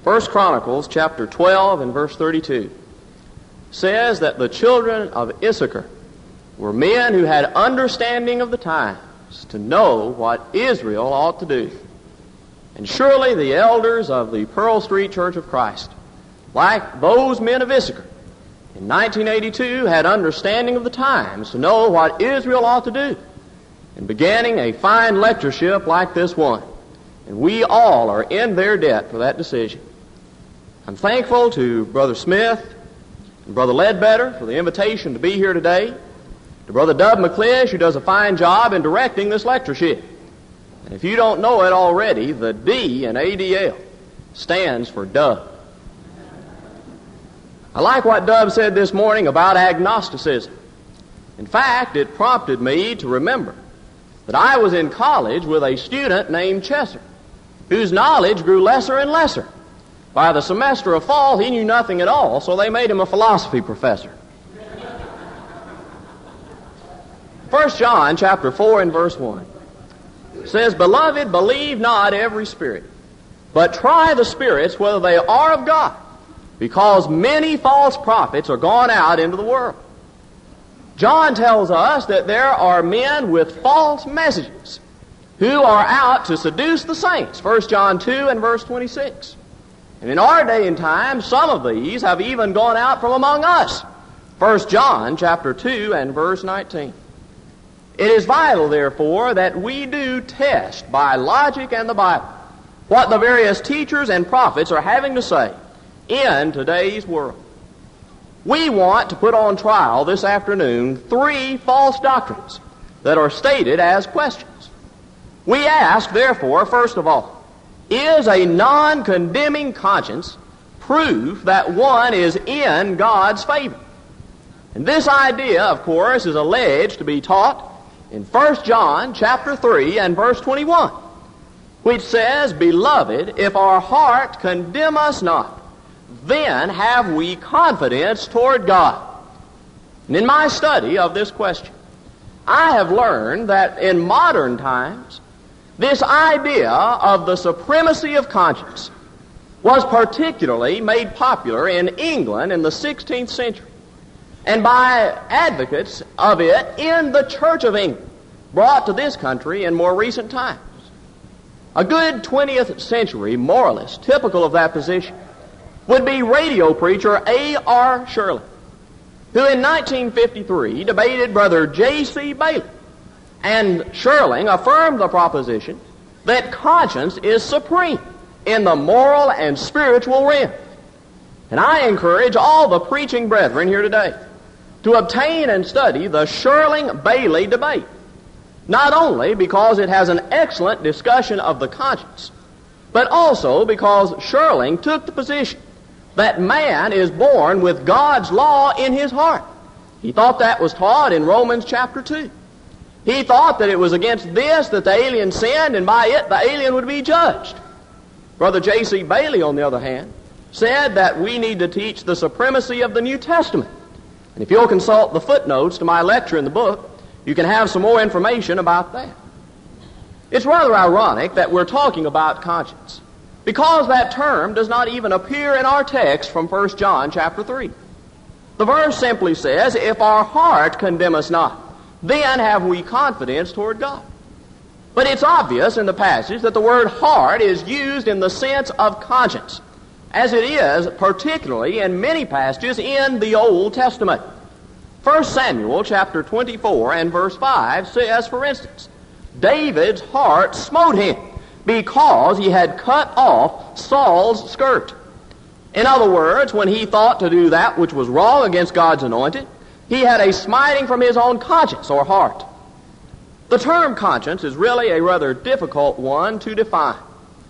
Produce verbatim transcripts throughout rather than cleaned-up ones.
First Chronicles chapter twelve and verse thirty-two says that the children of Issachar were men who had understanding of the times to know what Israel ought to do. And surely the elders of the Pearl Street Church of Christ, like those men of Issachar, in nineteen eighty-two had understanding of the times to know what Israel ought to do, and beginning a fine lectureship like this one. And we all are in their debt for that decision. I'm thankful to Brother Smith and Brother Ledbetter for the invitation to be here today, to Brother Dub McClish, who does a fine job in directing this lectureship. And if you don't know it already, the D in A D L stands for Dub. I like what Dub said this morning about agnosticism. In fact, it prompted me to remember that I was in college with a student named Chesser, whose knowledge grew lesser and lesser. By the semester of fall, he knew nothing at all, so they made him a philosophy professor. First John chapter four and verse one says, "Beloved, believe not every spirit, but try the spirits whether they are of God, because many false prophets are gone out into the world." John tells us that there are men with false messages who are out to seduce the saints. First John two and verse twenty-six. And in our day and time, some of these have even gone out from among us. First John chapter two and verse nineteen. It is vital, therefore, that we do test by logic and the Bible what the various teachers and prophets are having to say in today's world. We want to put on trial this afternoon three false doctrines that are stated as questions. We ask, therefore, first of all, is a non-condemning conscience proof that one is in God's favor? And this idea, of course, is alleged to be taught in First John chapter three and verse twenty-one, which says, "Beloved, if our heart condemn us not, then have we confidence toward God." And in my study of this question, I have learned that in modern times, this idea of the supremacy of conscience was particularly made popular in England in the sixteenth century, and by advocates of it in the Church of England, brought to this country in more recent times. A good twentieth century moralist typical of that position would be radio preacher A R Shirley, who in nineteen fifty-three debated Brother J C Bailey, and Shirley affirmed the proposition that conscience is supreme in the moral and spiritual realm. And I encourage all the preaching brethren here today to obtain and study the Shirley-Bailey debate, not only because it has an excellent discussion of the conscience, but also because Shirley took the position that man is born with God's law in his heart. He thought that was taught in Romans chapter two. He thought that it was against this that the alien sinned, and by it the alien would be judged. Brother J C Bailey, on the other hand, said that we need to teach the supremacy of the New Testament. And if you'll consult the footnotes to my lecture in the book, you can have some more information about that. It's rather ironic that we're talking about conscience, because that term does not even appear in our text from First John chapter three. The verse simply says, "If our heart condemn us not, then have we confidence toward God." But it's obvious in the passage that the word heart is used in the sense of conscience, as it is particularly in many passages in the Old Testament. First Samuel chapter twenty-four and verse five says, for instance, David's heart smote him because he had cut off Saul's skirt. In other words, when he thought to do that which was wrong against God's anointed, he had a smiting from his own conscience or heart. The term conscience is really a rather difficult one to define.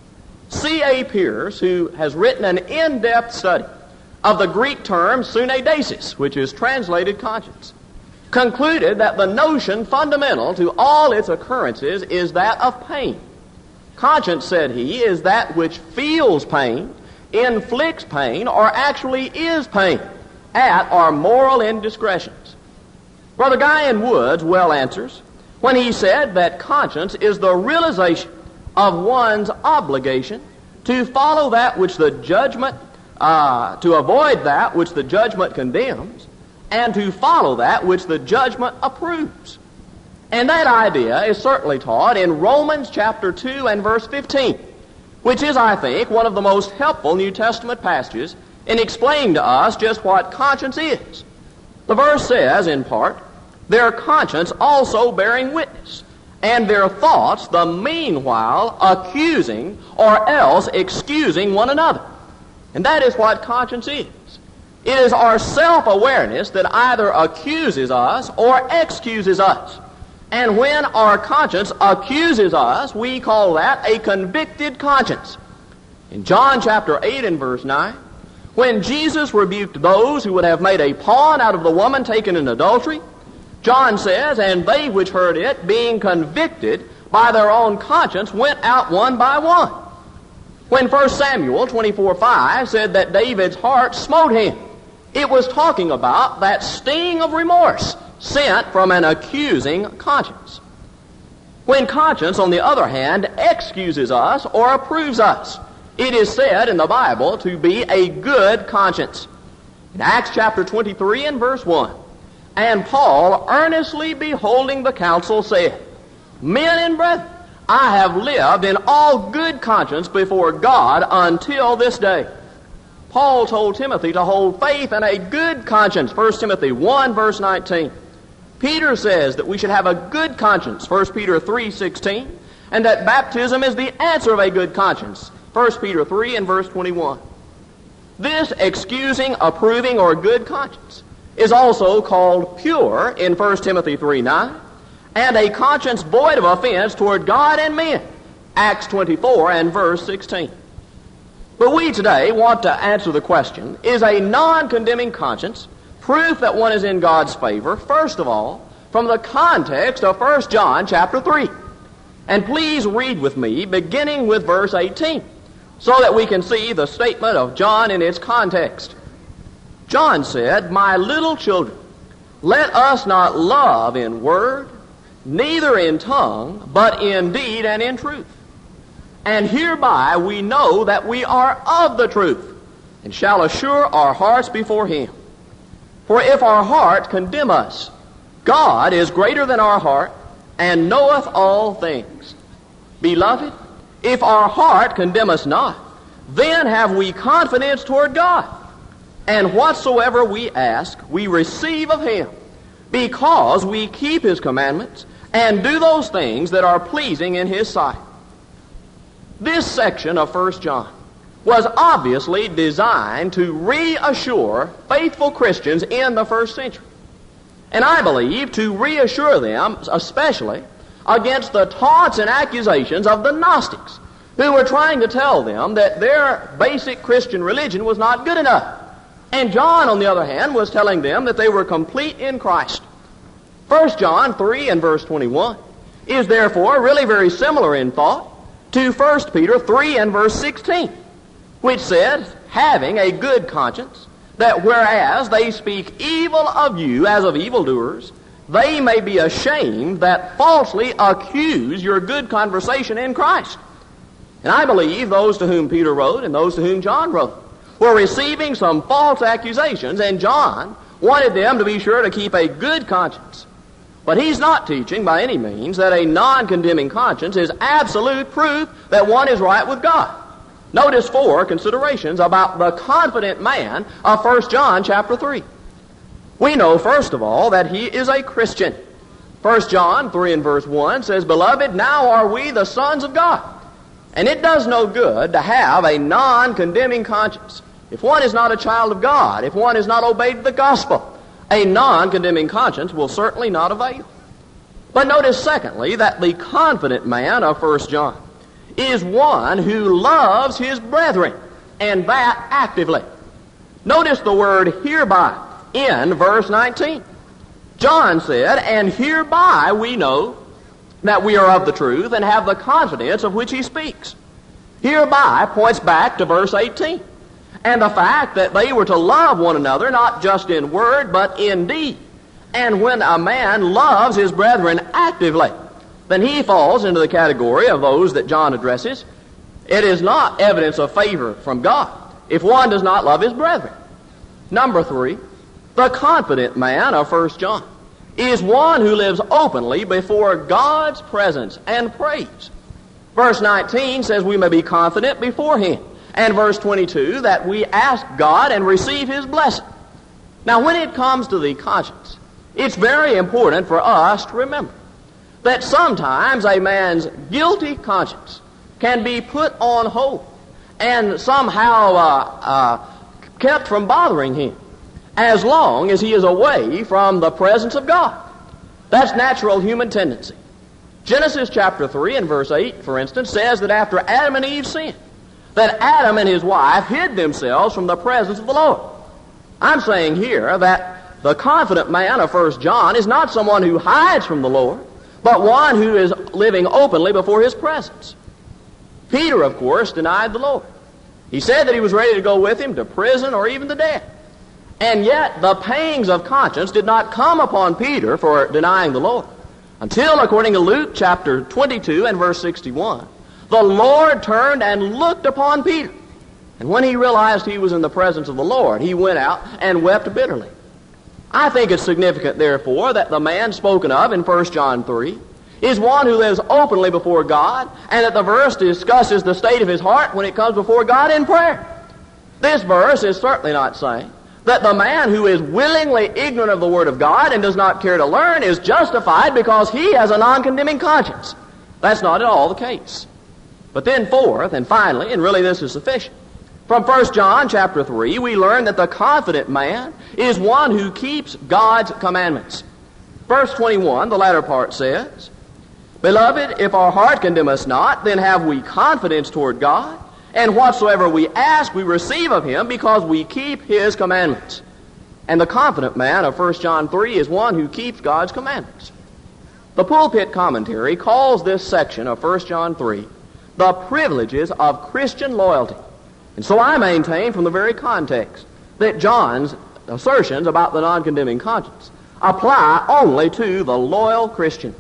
C A Pierce, who has written an in-depth study of the Greek term suneidesis, which is translated conscience, concluded that the notion fundamental to all its occurrences is that of pain. Conscience, said he, is that which feels pain, inflicts pain, or actually is pain at our moral indiscretions. Brother Guyan Woods well answers when he said that conscience is the realization of one's obligation to follow that which the judgment, uh, to avoid that which the judgment condemns, and to follow that which the judgment approves. And that idea is certainly taught in Romans chapter two and verse fifteen, which is, I think, one of the most helpful New Testament passages in explaining to us just what conscience is. The verse says, in part, their conscience also bearing witness, and their thoughts the meanwhile accusing or else excusing one another. And that is what conscience is. It is our self-awareness that either accuses us or excuses us. And when our conscience accuses us, we call that a convicted conscience. In John chapter eight and verse nine, when Jesus rebuked those who would have made a pawn out of the woman taken in adultery, John says, and they which heard it, being convicted by their own conscience, went out one by one. When First Samuel twenty-four five said that David's heart smote him, it was talking about that sting of remorse sent from an accusing conscience. When conscience, on the other hand, excuses us or approves us, it is said in the Bible to be a good conscience. In Acts chapter twenty-three and verse one, and Paul, earnestly beholding the council, said, Men and brethren, I have lived in all good conscience before God until this day. Paul told Timothy to hold faith and a good conscience, First Timothy one verse nineteen. Peter says that we should have a good conscience, First Peter three sixteen, and that baptism is the answer of a good conscience, First Peter three and verse twenty-one. This excusing, approving, or good conscience is also called pure in First Timothy three nine, and a conscience void of offense toward God and men, Acts twenty-four and verse sixteen. But we today want to answer the question, is a non-condemning conscience proof that one is in God's favor, first of all, from the context of First John chapter three. And please read with me, beginning with verse eighteen, so that we can see the statement of John in its context. John said, My little children, let us not love in word, neither in tongue, but in deed and in truth. And hereby we know that we are of the truth, and shall assure our hearts before him. For if our heart condemn us, God is greater than our heart, and knoweth all things. Beloved, if our heart condemn us not, then have we confidence toward God. And whatsoever we ask, we receive of him, because we keep his commandments, and do those things that are pleasing in his sight. This section of First John was obviously designed to reassure faithful Christians in the first century. And I believe to reassure them, especially against the taunts and accusations of the Gnostics, who were trying to tell them that their basic Christian religion was not good enough. And John, on the other hand, was telling them that they were complete in Christ. First John three and verse twenty-one is therefore really very similar in thought to First Peter three and verse sixteen, which says, having a good conscience, that whereas they speak evil of you as of evildoers, they may be ashamed that falsely accuse your good conversation in Christ. And I believe those to whom Peter wrote and those to whom John wrote were receiving some false accusations, and John wanted them to be sure to keep a good conscience. But he's not teaching by any means that a non-condemning conscience is absolute proof that one is right with God. Notice four considerations about the confident man of First John chapter three. We know, first of all, that he is a Christian. First John three and verse one says, Beloved, now are we the sons of God. And it does no good to have a non-condemning conscience. If one is not a child of God, if one has not obeyed the gospel, a non-condemning conscience will certainly not avail. But notice, secondly, that the confident man of First John is one who loves his brethren, and that actively. Notice the word hereby in verse nineteen. John said, and hereby we know that we are of the truth and have the confidence of which he speaks. Hereby points back to verse eighteen, and the fact that they were to love one another not just in word but in deed. And when a man loves his brethren actively, then he falls into the category of those that John addresses It is not evidence of favor from God if one does not love his brethren. Number three, the confident man of First John is one who lives openly before God's presence and praise. Verse nineteen says we may be confident before him. And verse twenty-two, that we ask God and receive his blessing. Now, when it comes to the conscience, it's very important for us to remember that sometimes a man's guilty conscience can be put on hold and somehow uh, uh, kept from bothering him as long as he is away from the presence of God. That's natural human tendency. Genesis chapter three and verse eight, for instance, says that after Adam and Eve sinned, that Adam and his wife hid themselves from the presence of the Lord. I'm saying here that the confident man of First John is not someone who hides from the Lord, but one who is living openly before his presence. Peter, of course, denied the Lord. He said that he was ready to go with him to prison or even to death. And yet the pangs of conscience did not come upon Peter for denying the Lord until, according to Luke chapter twenty-two and verse sixty-one, the Lord turned and looked upon Peter. And when he realized he was in the presence of the Lord, he went out and wept bitterly. I think it's significant, therefore, that the man spoken of in First John three is one who lives openly before God, and that the verse discusses the state of his heart when it comes before God in prayer. This verse is certainly not saying that the man who is willingly ignorant of the Word of God and does not care to learn is justified because he has a non-condemning conscience. That's not at all the case. But then fourth, and finally, and really this is sufficient, from First John chapter three, we learn that the confident man is one who keeps God's commandments. Verse twenty-one, the latter part says, Beloved, if our heart condemn us not, then have we confidence toward God, and whatsoever we ask we receive of him, because we keep his commandments. And the confident man of First John three is one who keeps God's commandments. The pulpit commentary calls this section of First John three the privileges of Christian loyalty. And so I maintain from the very context that John's assertions about the non-condemning conscience apply only to the loyal Christian.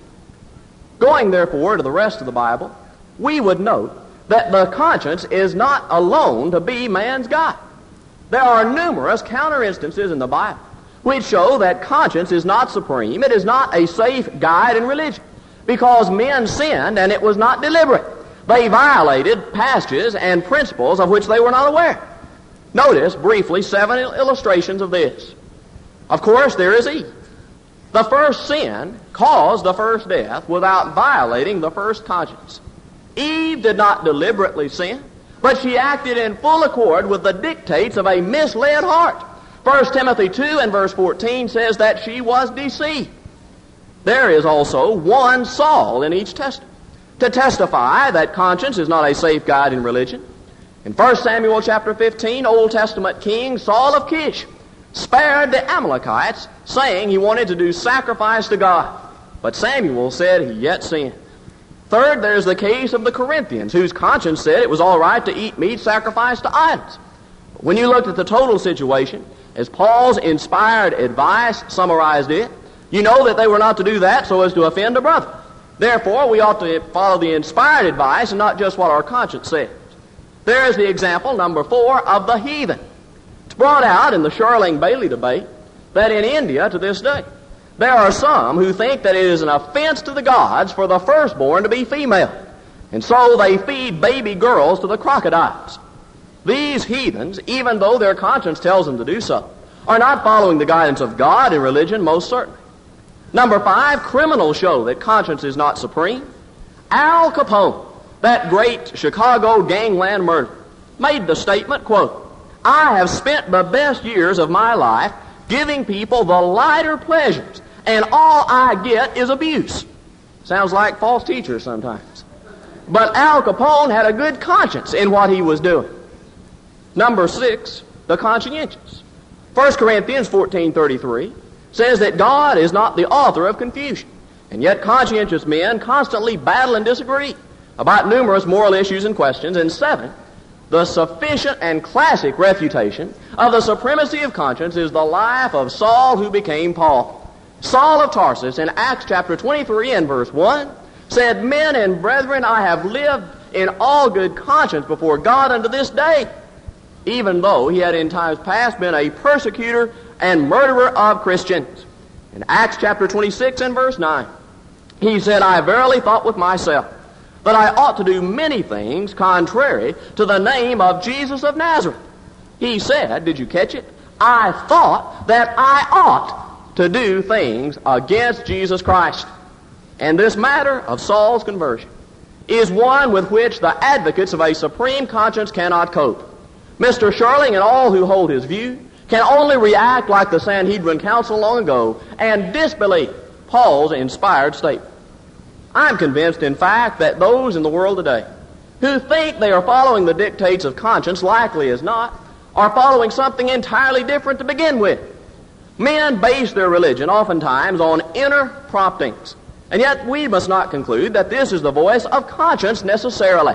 Going, therefore, to the rest of the Bible, we would note that the conscience is not alone to be man's guide. There are numerous counter instances in the Bible which show that conscience is not supreme. It is not a safe guide in religion because men sinned and it was not deliberate. They violated passages and principles of which they were not aware. Notice briefly seven illustrations of this. Of course, there is Eve. The first sin caused the first death without violating the first conscience. Eve did not deliberately sin, but she acted in full accord with the dictates of a misled heart. First Timothy two and verse fourteen says that she was deceived. There is also one Saul in each testament to testify that conscience is not a safe guide in religion. In First Samuel chapter fifteen, Old Testament king Saul of Kish spared the Amalekites, saying he wanted to do sacrifice to God. But Samuel said he yet sinned. Third, there's the case of the Corinthians, whose conscience said it was all right to eat meat sacrificed to idols. But when you looked at the total situation, as Paul's inspired advice summarized it, you know that they were not to do that so as to offend a brother. Therefore, we ought to follow the inspired advice and not just what our conscience says. There is the example, number four, of the heathen. It's brought out in the Shirling-Bailey debate that in India to this day, there are some who think that it is an offense to the gods for the firstborn to be female. And so they feed baby girls to the crocodiles. These heathens, even though their conscience tells them to do so, are not following the guidance of God in religion, most certainly. Number five, criminals show that conscience is not supreme. Al Capone, that great Chicago gangland murderer, made the statement, quote, I have spent the best years of my life giving people the lighter pleasures, and all I get is abuse. Sounds like false teachers sometimes. But Al Capone had a good conscience in what he was doing. Number six, the conscientious. First Corinthians fourteen thirty-three says that God is not the author of confusion, and yet conscientious men constantly battle and disagree about numerous moral issues and questions. And seven, the sufficient and classic refutation of the supremacy of conscience is the life of Saul, who became Paul. Saul of Tarsus in Acts chapter twenty-three and verse one said, Men and brethren, I have lived in all good conscience before God unto this day, even though he had in times past been a persecutor and murderer of Christians. In Acts chapter twenty-six and verse nine, he said, I verily thought with myself that I ought to do many things contrary to the name of Jesus of Nazareth. He said, did you catch it? I thought that I ought to do things against Jesus Christ. And this matter of Saul's conversion is one with which the advocates of a supreme conscience cannot cope. Mister Shirling and all who hold his view can only react like the Sanhedrin Council long ago and disbelieve Paul's inspired statement. I'm convinced, in fact, that those in the world today who think they are following the dictates of conscience, likely as not, are following something entirely different to begin with. Men base their religion oftentimes on inner promptings, and yet we must not conclude that this is the voice of conscience necessarily.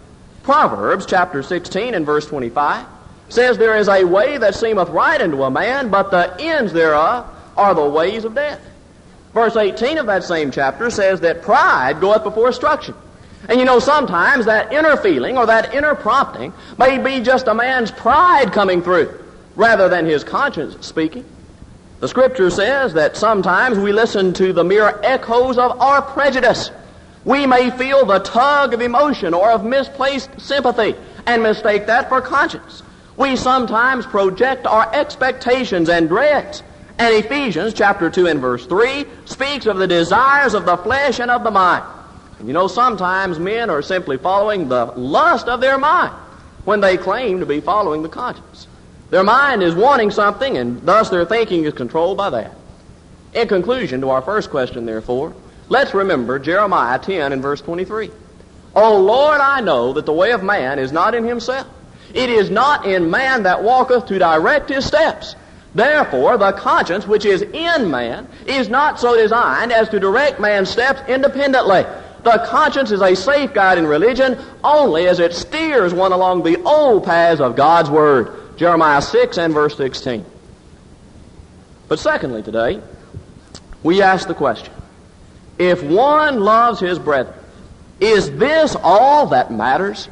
Proverbs chapter sixteen and verse twenty-five says, there is a way that seemeth right unto a man, but the ends thereof are the ways of death. Verse eighteen of that same chapter says that pride goeth before destruction. And you know, sometimes that inner feeling or that inner prompting may be just a man's pride coming through rather than his conscience speaking. The Scripture says that sometimes we listen to the mere echoes of our prejudice. We may feel the tug of emotion or of misplaced sympathy and mistake that for conscience. We sometimes project our expectations and dreads. And Ephesians chapter two and verse three speaks of the desires of the flesh and of the mind. And you know, sometimes men are simply following the lust of their mind when they claim to be following the conscience. Their mind is wanting something, and thus their thinking is controlled by that. In conclusion to our first question, therefore, let's remember Jeremiah ten and verse twenty-three. O Lord, I know that the way of man is not in himself. It is not in man that walketh to direct his steps. Therefore, the conscience which is in man is not so designed as to direct man's steps independently. The conscience is a safeguard in religion only as it steers one along the old paths of God's Word. Jeremiah six and verse sixteen. But secondly today, we ask the question, if one loves his brethren, is this all that matters?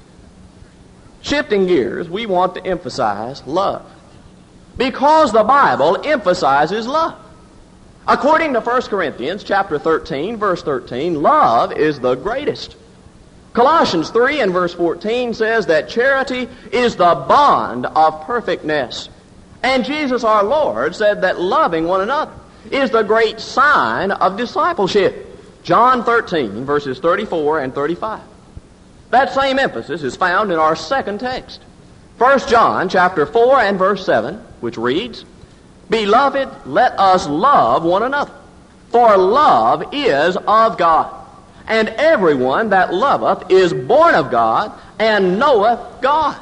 Shifting gears, we want to emphasize love, because the Bible emphasizes love. According to First Corinthians chapter thirteen, verse thirteen, love is the greatest. Colossians three and verse fourteen says that charity is the bond of perfectness. And Jesus our Lord said that loving one another is the great sign of discipleship. John thirteen, verses thirty-four and thirty-five. That same emphasis is found in our second text. First John chapter four and verse seven, which reads, Beloved, let us love one another, for love is of God. And everyone that loveth is born of God, and knoweth God.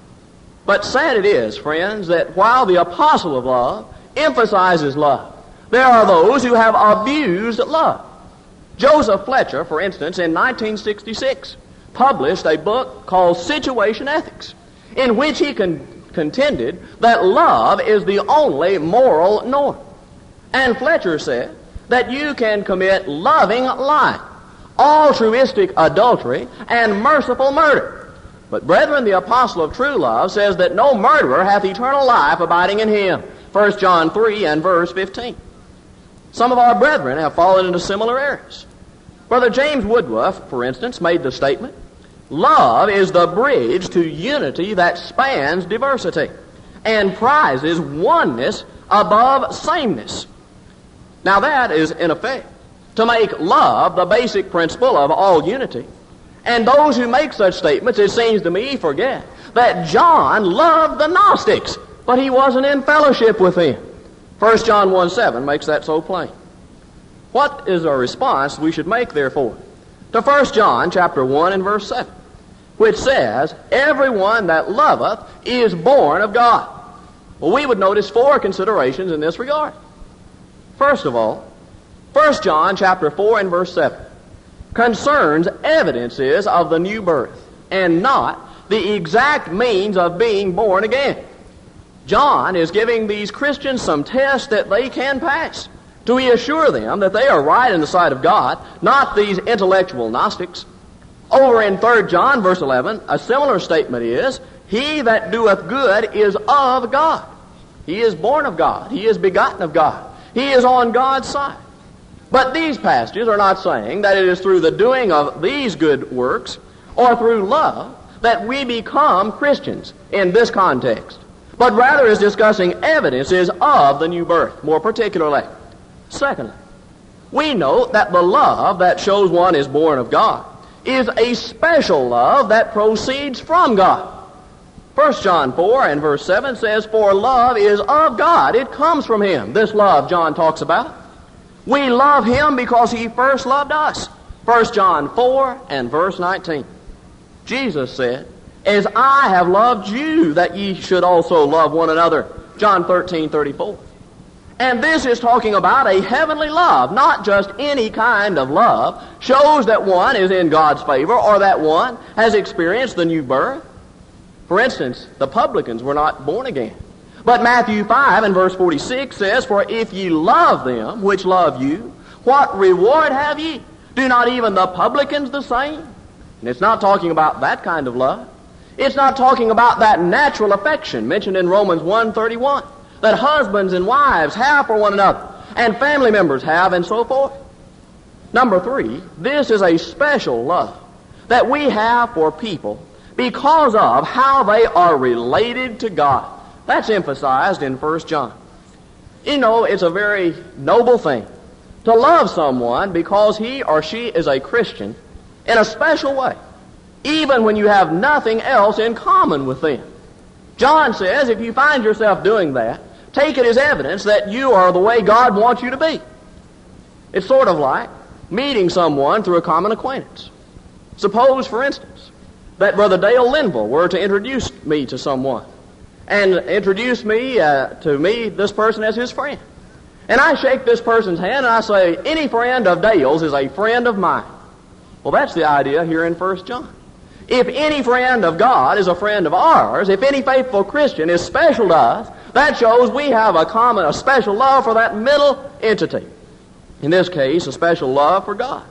But sad it is, friends, that while the apostle of love emphasizes love, there are those who have abused love. Joseph Fletcher, for instance, in nineteen sixty-six, published a book called Situation Ethics, in which he con- contended that love is the only moral norm. And Fletcher said that you can commit loving lying, altruistic adultery, and merciful murder. But brethren, the apostle of true love says that no murderer hath eternal life abiding in him. First John three and verse fifteen. Some of our brethren have fallen into similar errors. Brother James Woodruff, for instance, made the statement, love is the bridge to unity that spans diversity and prizes oneness above sameness. Now that is, in effect, to make love the basic principle of all unity. And those who make such statements, it seems to me, forget that John loved the Gnostics, but he wasn't in fellowship with them. First John one seven makes that so plain. What is a response we should make, therefore, to First John chapter one and verse seven, which says, Everyone that loveth is born of God? Well, we would notice four considerations in this regard. First of all, First John chapter four and verse seven concerns evidences of the new birth and not the exact means of being born again. John is giving these Christians some tests that they can pass to reassure them that they are right in the sight of God, not these intellectual Gnostics. Over in Third John, verse eleven, a similar statement is, he that doeth good is of God. He is born of God. He is begotten of God. He is on God's side. But these passages are not saying that it is through the doing of these good works or through love that we become Christians in this context, but rather is discussing evidences of the new birth, more particularly. Secondly, we note that the love that shows one is born of God is a special love that proceeds from God. First John four and verse seven says, for love is of God. It comes from Him. This love John talks about. We love Him because He first loved us. First John four and verse nineteen. Jesus said, as I have loved you, that ye should also love one another. John thirteen thirty-four. And this is talking about a heavenly love, not just any kind of love. Shows that one is in God's favor or that one has experienced the new birth. For instance, the publicans were not born again. But Matthew five and verse forty-six says, for if ye love them which love you, what reward have ye? Do not even the publicans the same? And it's not talking about that kind of love. It's not talking about that natural affection mentioned in Romans one thirty-one, that husbands and wives have for one another, and family members have, and so forth. Number three, this is a special love that we have for people because of how they are related to God. That's emphasized in First John. You know, it's a very noble thing to love someone because he or she is a Christian in a special way, even when you have nothing else in common with them. John says if you find yourself doing that, take it as evidence that you are the way God wants you to be. It's sort of like meeting someone through a common acquaintance. Suppose, for instance, that Brother Dale Linville were to introduce me to someone and introduce me uh, to me, this person, as his friend. And I shake this person's hand and I say, any friend of Dale's is a friend of mine. Well, that's the idea here in First John. If any friend of God is a friend of ours, if any faithful Christian is special to us, that shows we have a common, a special love for that middle entity. In this case, a special love for God.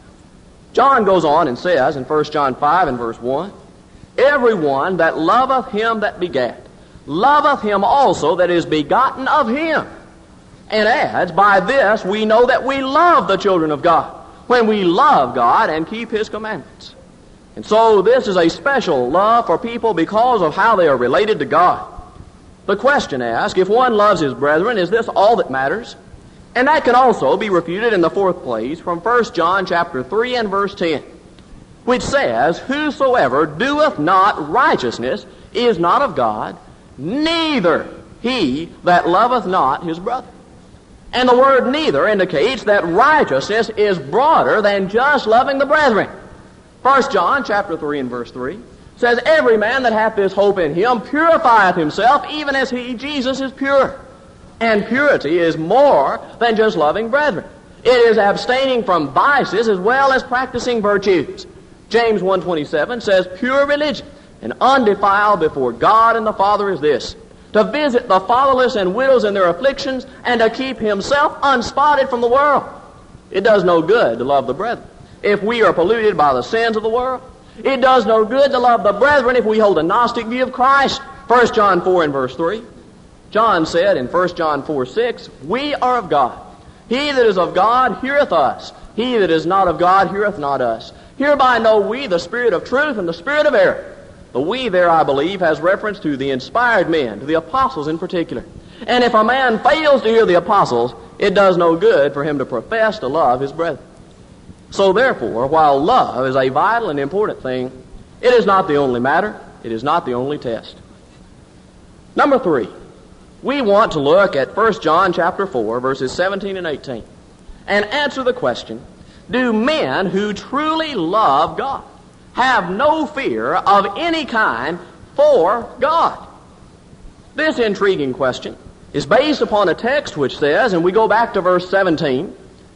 John goes on and says in First John five and verse one, everyone that loveth him that begat, loveth him also that is begotten of him. And adds, by this we know that we love the children of God, when we love God and keep His commandments. And so this is a special love for people because of how they are related to God. The question asked, if one loves his brethren, is this all that matters? And that can also be refuted in the fourth place from First John chapter three and verse ten, which says, whosoever doeth not righteousness is not of God, neither he that loveth not his brother. And the word neither indicates that righteousness is broader than just loving the brethren. First John chapter three and verse three says, every man that hath this hope in him purifieth himself, even as he, Jesus, is pure. And purity is more than just loving brethren. It is abstaining from vices as well as practicing virtues. James one twenty-seven says, pure religion and undefiled before God and the Father is this, to visit the fatherless and widows in their afflictions, and to keep himself unspotted from the world. It does no good to love the brethren if we are polluted by the sins of the world. It does no good to love the brethren if we hold a Gnostic view of Christ. First John four and verse three. John said in First John four six, we are of God. He that is of God heareth us. He that is not of God heareth not us. Hereby know we the spirit of truth and the spirit of error. The we there, I believe, has reference to the inspired men, to the apostles in particular. And if a man fails to hear the apostles, it does no good for him to profess to love his brethren. So therefore, while love is a vital and important thing, it is not the only matter. It is not the only test. Number three, we want to look at First John chapter four, verses seventeen and eighteen, and answer the question, do men who truly love God have no fear of any kind for God? This intriguing question is based upon a text which says, and we go back to verse seventeen,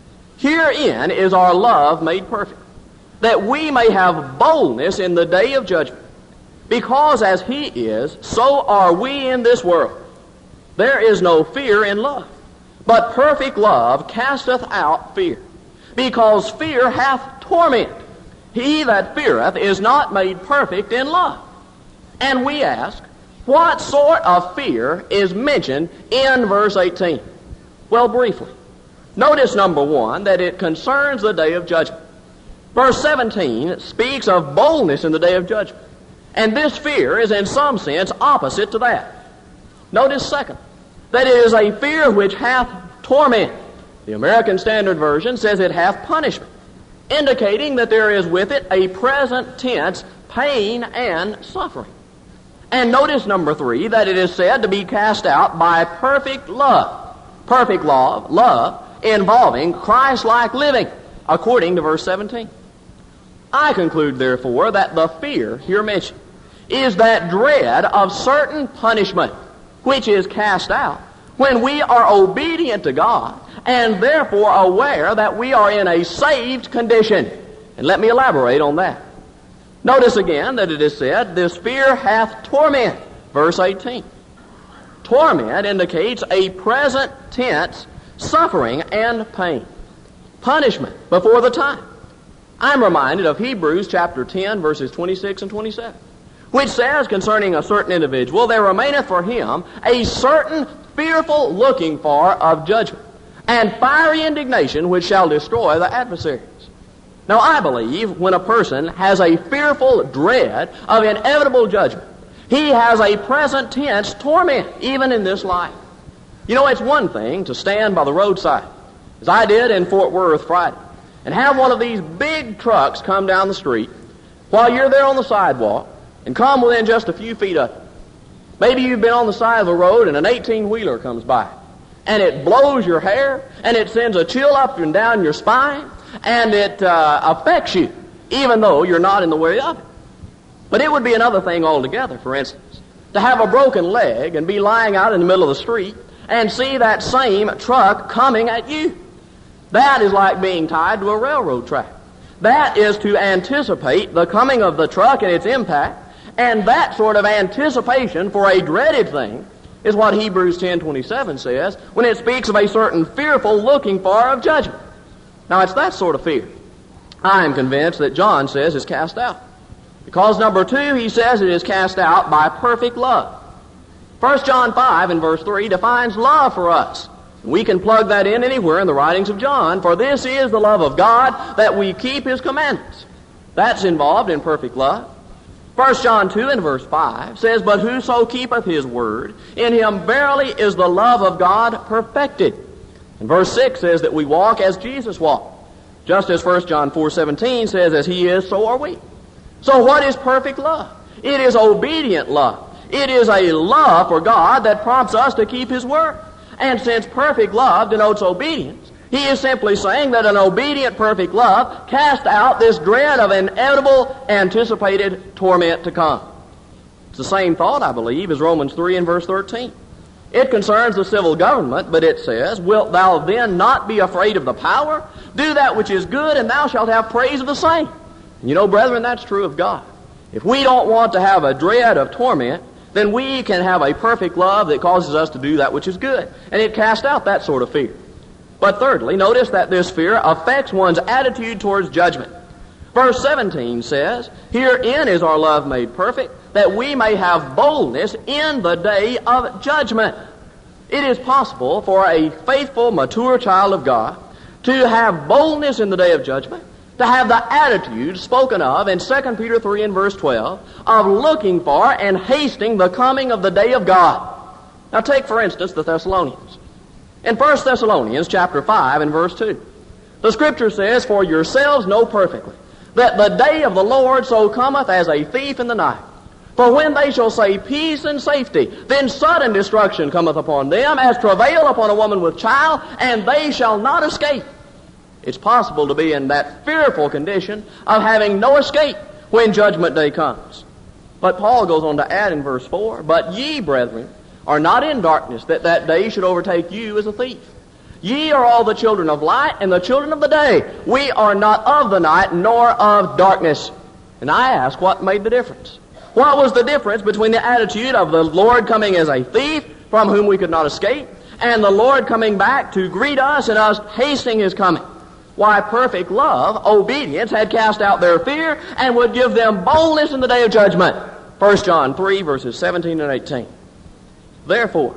herein is our love made perfect, that we may have boldness in the day of judgment. Because as He is, so are we in this world. There is no fear in love, but perfect love casteth out fear, because fear hath torment. he that feareth is not made perfect in love. And we ask, what sort of fear is mentioned in verse eighteen? Well, briefly, notice, number one, that it concerns the day of judgment. Verse seventeen speaks of boldness in the day of judgment. And this fear is in some sense opposite to that. Notice, second, that it is a fear which hath torment. The American Standard Version says it hath punishment, indicating that there is with it a present tense pain and suffering. And notice, number three, that it is said to be cast out by perfect love. Perfect love, love involving Christ-like living, according to verse seventeen. I conclude, therefore, that the fear here mentioned is that dread of certain punishment which is cast out when we are obedient to God and therefore aware that we are in a saved condition. And let me elaborate on that. Notice again that it is said, this fear hath torment, verse eighteen. Torment indicates a present tense suffering and pain, punishment before the time. I'm reminded of Hebrews chapter ten, verses twenty-six and twenty-seven, which says concerning a certain individual, there remaineth for him a certain fearful looking for of judgment, and fiery indignation which shall destroy the adversaries. Now, I believe when a person has a fearful dread of inevitable judgment, he has a present tense torment, even in this life. You know, it's one thing to stand by the roadside, as I did in Fort Worth Friday, and have one of these big trucks come down the street while you're there on the sidewalk and come within just a few feet of it. Maybe you've been on the side of the road and an eighteen-wheeler comes by, and it blows your hair, and it sends a chill up and down your spine, and it uh, affects you, even though you're not in the way of it. But it would be another thing altogether, for instance, to have a broken leg and be lying out in the middle of the street and see that same truck coming at you. That is like being tied to a railroad track. That is to anticipate the coming of the truck and its impact, and that sort of anticipation for a dreaded thing is what Hebrews ten twenty-seven says when it speaks of a certain fearful looking for of judgment. Now, it's that sort of fear I am convinced that John says is cast out. Because, number two, he says it is cast out by perfect love. First John five and verse three defines love for us. We can plug that in anywhere in the writings of John. For this is the love of God, that we keep his commandments. That's involved in perfect love. First John two and verse five says, but whoso keepeth his word, in him verily is the love of God perfected. And verse six says that we walk as Jesus walked. Just as First John four seventeen says, as he is, so are we. So what is perfect love? It is obedient love. It is a love for God that prompts us to keep his word. And since perfect love denotes obedience, he is simply saying that an obedient perfect love casts out this dread of inevitable anticipated torment to come. It's the same thought, I believe, as Romans three and verse thirteen. It concerns the civil government, but it says, wilt thou then not be afraid of the power? Do that which is good, and thou shalt have praise of the same. And you know, brethren, that's true of God. If we don't want to have a dread of torment, then we can have a perfect love that causes us to do that which is good. And it casts out that sort of fear. But thirdly, notice that this fear affects one's attitude towards judgment. Verse seventeen says, herein is our love made perfect, that we may have boldness in the day of judgment. It is possible for a faithful, mature child of God to have boldness in the day of judgment, to have the attitude spoken of in Second Peter three and verse twelve of looking for and hasting the coming of the day of God. Now take, for instance, the Thessalonians. In First Thessalonians chapter five and verse two, the Scripture says, for yourselves know perfectly that the day of the Lord so cometh as a thief in the night. For when they shall say peace and safety, then sudden destruction cometh upon them, as travail upon a woman with child, and they shall not escape. It's possible to be in that fearful condition of having no escape when judgment day comes. But Paul goes on to add in verse four, but ye, brethren, are not in darkness, that that day should overtake you as a thief. Ye are all the children of light and the children of the day. We are not of the night nor of darkness. And I ask, what made the difference? What was the difference between the attitude of the Lord coming as a thief, from whom we could not escape, and the Lord coming back to greet us and us hastening his coming? Why, perfect love, obedience, had cast out their fear and would give them boldness in the day of judgment. First John three, verses seventeen and eighteen. Therefore,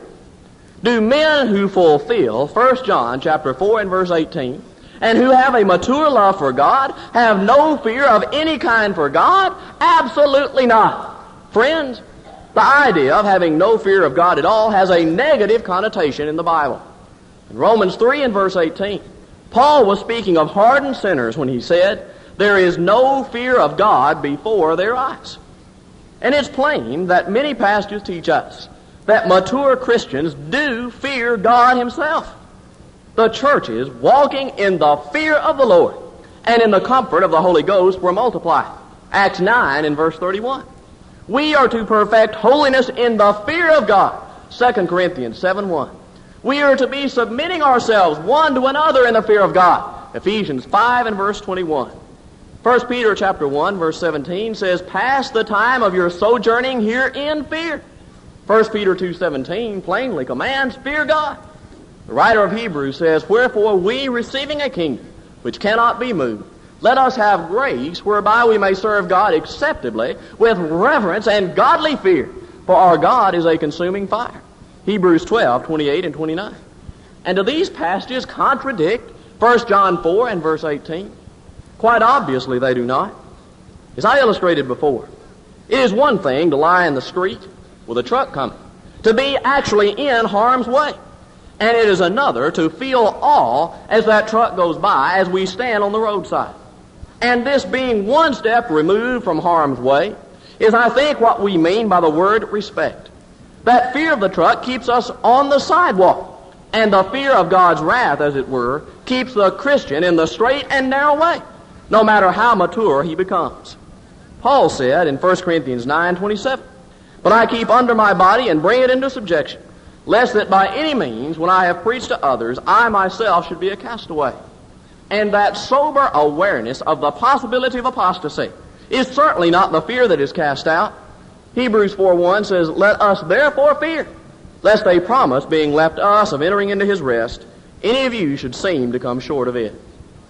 do men who fulfill First John chapter four and verse eighteen, and who have a mature love for God, have no fear of any kind for God? Absolutely not. Friends, the idea of having no fear of God at all has a negative connotation in the Bible. In Romans three and verse eighteen, Paul was speaking of hardened sinners when he said, there is no fear of God before their eyes. And it's plain that many pastors teach us that mature Christians do fear God himself. The churches walking in the fear of the Lord and in the comfort of the Holy Ghost were multiplied. Acts nine and verse thirty-one. We are to perfect holiness in the fear of God. Second Corinthians seven one. We are to be submitting ourselves one to another in the fear of God. Ephesians five and verse twenty-one. First Peter chapter one verse seventeen says, pass the time of your sojourning here in fear. First Peter two seventeen plainly commands, fear God. The writer of Hebrews says, wherefore we, receiving a kingdom which cannot be moved, let us have grace whereby we may serve God acceptably with reverence and godly fear, for our God is a consuming fire. Hebrews twelve, twenty-eight and twenty-nine. And do these passages contradict First John four and verse eighteen? Quite obviously they do not. As I illustrated before, it is one thing to lie in the street with a truck coming, to be actually in harm's way. And it is another to feel awe as that truck goes by as we stand on the roadside. And this being one step removed from harm's way is, I think, what we mean by the word respect. That fear of the truck keeps us on the sidewalk, and the fear of God's wrath, as it were, keeps the Christian in the straight and narrow way, no matter how mature he becomes. Paul said in First Corinthians nine twenty-seven, but I keep under my body and bring it into subjection, lest that by any means, when I have preached to others, I myself should be a castaway. And that sober awareness of the possibility of apostasy is certainly not the fear that is cast out. Hebrews four one says, let us therefore fear, lest a promise being left us of entering into his rest, any of you should seem to come short of it.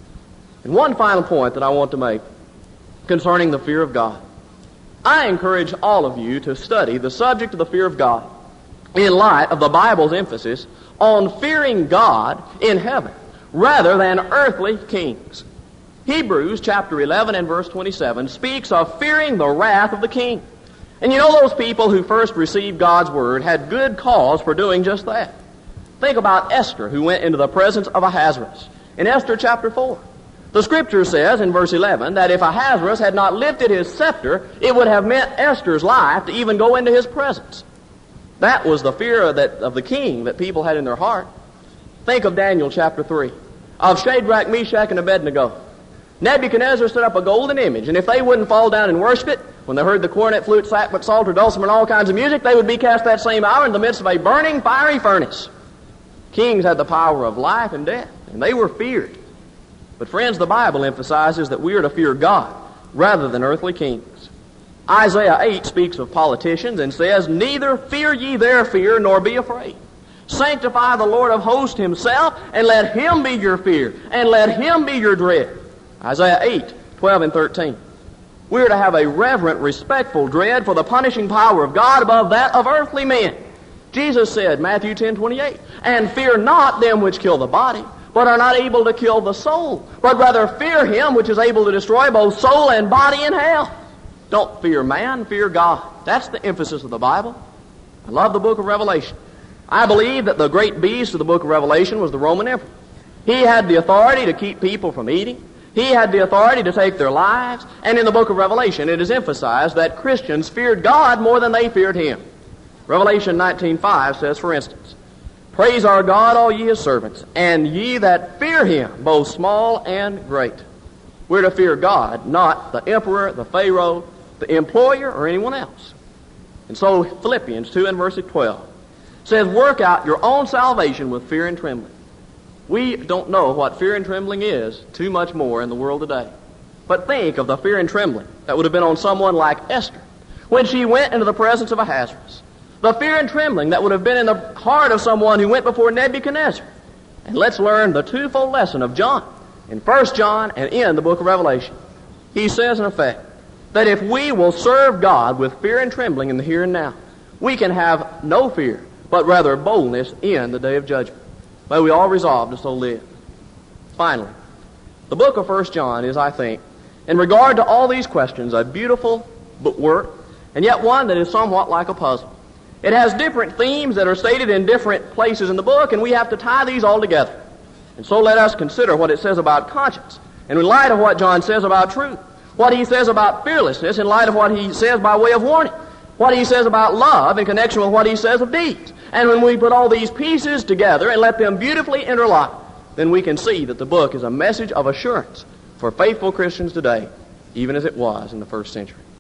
And one final point that I want to make concerning the fear of God. I encourage all of you to study the subject of the fear of God in light of the Bible's emphasis on fearing God in heaven rather than earthly kings. Hebrews chapter eleven and verse twenty-seven speaks of fearing the wrath of the king. And you know, those people who first received God's word had good cause for doing just that. Think about Esther, who went into the presence of Ahasuerus. In Esther chapter four, the scripture says in verse eleven that if Ahasuerus had not lifted his scepter, it would have meant Esther's life to even go into his presence. That was the fear of, that, of the king that people had in their heart. Think of Daniel chapter three, of Shadrach, Meshach, and Abednego. Nebuchadnezzar set up a golden image, and if they wouldn't fall down and worship it, when they heard the cornet, flute, sackbut, psalter, dulcimer, and all kinds of music, they would be cast that same hour in the midst of a burning, fiery furnace. Kings had the power of life and death, and they were feared. But friends, the Bible emphasizes that we are to fear God rather than earthly kings. Isaiah eight speaks of politicians and says, neither fear ye their fear, nor be afraid. Sanctify the Lord of hosts himself, and let him be your fear, and let him be your dread. Isaiah eight, twelve and thirteen. We are to have a reverent, respectful dread for the punishing power of God above that of earthly men. Jesus said, Matthew ten twenty-eight, and fear not them which kill the body, but are not able to kill the soul, but rather fear him which is able to destroy both soul and body in hell. Don't fear man, fear God. That's the emphasis of the Bible. I love the book of Revelation. I believe that the great beast of the book of Revelation was the Roman emperor. He had the authority to keep people from eating. He had the authority to take their lives. And in the book of Revelation, it is emphasized that Christians feared God more than they feared him. Revelation nineteen five says, for instance, praise our God, all ye his servants, and ye that fear him, both small and great. We're to fear God, not the emperor, the pharaoh, the employer, or anyone else. And so Philippians two and verse twelve says, work out your own salvation with fear and trembling. We don't know what fear and trembling is too much more in the world today. But think of the fear and trembling that would have been on someone like Esther when she went into the presence of Ahasuerus. The fear and trembling that would have been in the heart of someone who went before Nebuchadnezzar. And let's learn the twofold lesson of John in First John and in the book of Revelation. He says, in effect, that if we will serve God with fear and trembling in the here and now, we can have no fear, but rather boldness in the day of judgment. May we all resolve to so live. Finally, the book of First John is, I think, in regard to all these questions, a beautiful work, and yet one that is somewhat like a puzzle. It has different themes that are stated in different places in the book, and we have to tie these all together. And so let us consider what it says about conscience, and in light of what John says about truth, what he says about fearlessness in light of what he says by way of warning, what he says about love in connection with what he says of deeds. And when we put all these pieces together and let them beautifully interlock, then we can see that the book is a message of assurance for faithful Christians today, even as it was in the first century.